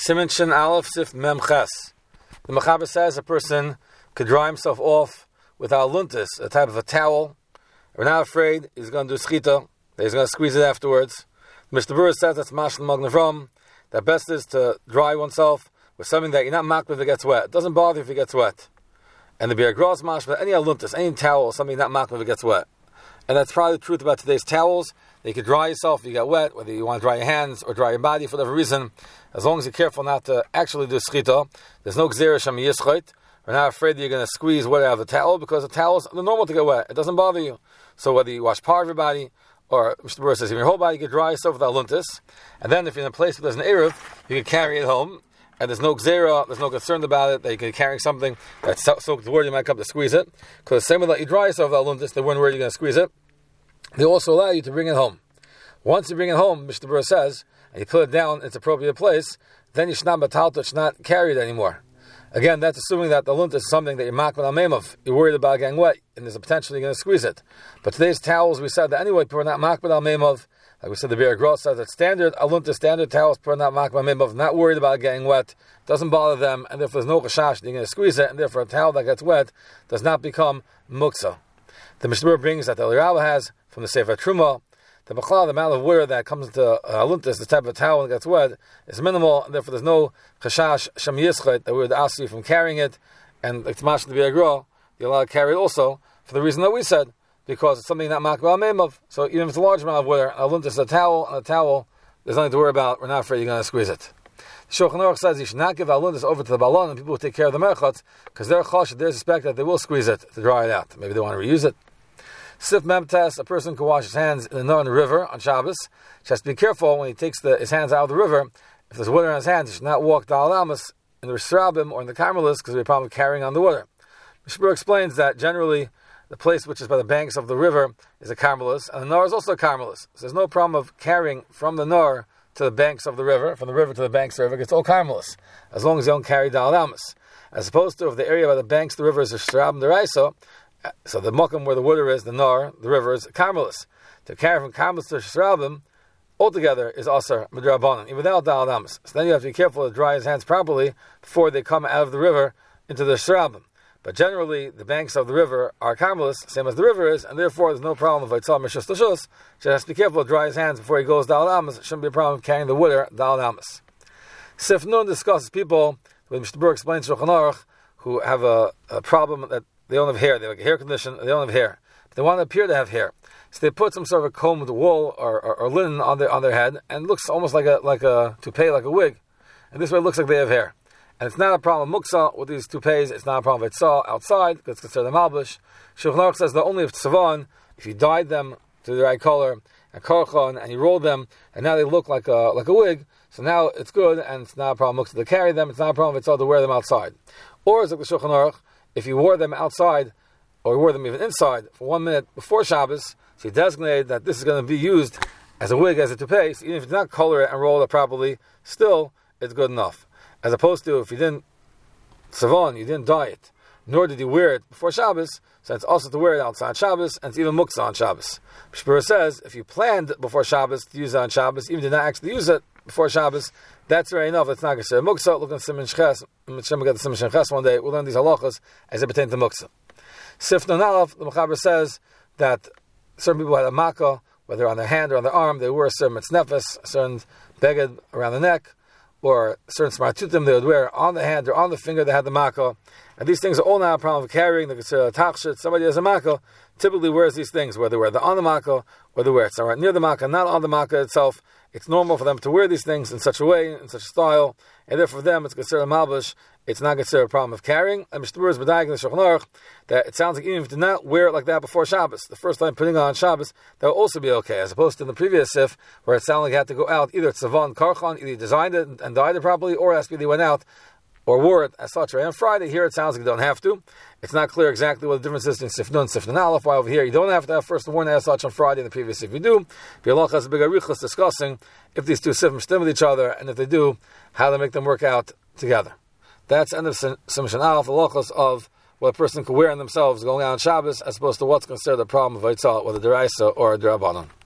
Siman Shin Aleph Sif Mem Ches. The Mechaber says a person could dry himself off with aluntis, a type of a towel. We're not afraid he's going to do schita, that he's going to squeeze it afterwards. Mr. Burr says that's Mashal Magnavram. That best is to dry oneself with something that you're not makbid if it gets wet. It doesn't bother you if it gets wet. And the Be'er Gros Mashal, any aluntis, any towel, something not makbid if it gets wet. And that's probably the truth about today's towels. That you can dry yourself if you get wet, whether you want to dry your hands or dry your body for whatever reason. As long as you're careful not to actually do schita, there's no gzera shem yischot. We're not afraid that you're going to squeeze water out of the towel because the towels are normal to get wet. It doesn't bother you. So whether you wash part of your body, or Mr. Burr says, even your whole body, you can dry yourself with aluntis. And then if you're in a place where there's an eruv, you can carry it home. And there's no gzera, there's no concern about it, that you can carry something that's soaked with water, you might come to squeeze it. Because the same way that you dry yourself with aluntis, they weren't worried you're going to squeeze it. They also allow you to bring it home. Once you bring it home, Mr. Burr says, and you put it down in its appropriate place, then you should not batalta, should not carry it anymore. Again, that's assuming that the lunta is something that you're makbid al memov. You're worried about getting wet, and there's a potential you're going to squeeze it. But today's towels, we said that anyway, people are not makbid al memov. Like we said, the Be'er Gros says that standard alunta, standard towels, people are not makbid al memov, not worried about getting wet, doesn't bother them, and therefore there's no chashash, you're going to squeeze it, and therefore a towel that gets wet does not become muksa. The Mishnah Berurah brings that the Elirava has from the Sefer Truma. The Bechla, the amount of water that comes into aluntis, the type of towel that gets wet, is minimal, and therefore there's no chashash shem yischot that we would ask you from carrying it. And like Tamash the Be'er Gros, you're allowed to carry it also for the reason that we said, because it's something not makbid al memov. So even if it's a large amount of water, aluntis is a towel, and a towel, there's nothing to worry about. We're not afraid you're going to squeeze it. The Shulchan Aruch says you should not give aluntis over to the balon and people who take care of the merchot, because they're chashash, they suspect that they will squeeze it to dry it out. Maybe they want to reuse it. Sif Memtes, a person can wash his hands in the river on Shabbos. He has to be careful when he takes his hands out of the river. If there's water on his hands, he should not walk Dal Amas in the Rishrabim or in the Carmelis because there's a problem carrying on the water. Mishmur explains that generally the place which is by the banks of the river is a Carmelis, and the Nor is also a Carmelis. So there's no problem of carrying from the Nor to the banks of the river, from the river to the banks of the river. It's all Carmelis, as long as you don't carry Dal Amas. As opposed to if the area by the banks of the river is a Rishrabim Deraisa, so the Mokum where the water is, the Nor, the river is Carmelis. To carry from Carmelis to Shrabim altogether is Asar Midrabanan, even without Dal Amas. So then you have to be careful to dry his hands properly before they come out of the river into the Shrabim. But generally, the banks of the river are Carmelis, same as the river is, and therefore there's no problem if Vaitzal Mishus Tashus. He has to be careful to dry his hands before he goes Dal Amas. It shouldn't be a problem carrying the water Dal Amas. Sif Nun discusses people, when Mr. Burr explains Shulchan Aruch, who have a problem that they don't have hair. They have a hair condition. They don't have hair. But they want to appear to have hair, so they put some sort of a combed wool or linen on their head, and it looks almost like a toupee, like a wig. And this way, it looks like they have hair. And it's not a problem muksa with these toupees. It's not a problem if it's outside because it's considered a malbush. Shulchan Aruch says that only if tzavan, if you dyed them to the right color and karchon and you rolled them, and now they look like a wig. So now it's good, and it's not a problem muksa to carry them. It's not a problem if it's all to wear them outside. Or as like the Shulchan Aruch, if you wore them outside, or you wore them even inside, for 1 minute before Shabbos, so you designated that this is going to be used as a wig, as a toupee, so even if you did not color it and roll it properly, still, it's good enough. As opposed to if you didn't savon, you didn't dye it, nor did you wear it before Shabbos, so it's also to wear it outside Shabbos, and it's even muksa on Shabbos. Shpura says, if you planned before Shabbos to use it on Shabbos, even did not actually use it before Shabbos, that's very enough. It's not considered muksa. Look at Siman Ches. Hashem will get the Siman Ches one day. We'll learn these halachas as they pertain to muksa. Sif Nun Aleph, the Mechaber says that certain people had a makkah, whether on their hand or on their arm, they wore a certain mitznefes, a certain beged around the neck, or certain smartutim they would wear on the hand or on the finger. They had the makkah, and these things are all not a problem of carrying. They consider a tachshit. Somebody has a makkah, typically wears these things, whether they're on the makkah or they wear it somewhere near the makkah, not on the makkah itself. It's normal for them to wear these things in such a way, in such a style, and therefore for them it's considered a malbush. It's not considered a problem of carrying. And Mr. Burr is b'dayik in the Shulchan Aruch that it sounds like even if you did not wear it like that before Shabbos, the first time putting it on Shabbos, that will also be okay, as opposed to in the previous sif where it sounded like you had to go out either tzavan karchan, either you designed it and dyed it properly, or SPD went out or wore it as such. Right on Friday, here it sounds like you don't have to. It's not clear exactly what the difference is in Sif Nun, Sif Nun Aleph. Why over here you don't have to have first warning as such on Friday, in the previous if you do. Bialach has a big arichas discussing if these two sifim stem with each other, and if they do, how to make them work out together. That's end of Siman Shin Aleph, the halachas of what a person can wear on themselves going out on Shabbos, as opposed to what's considered a problem of Vaitzal, whether deraisa or derabanan.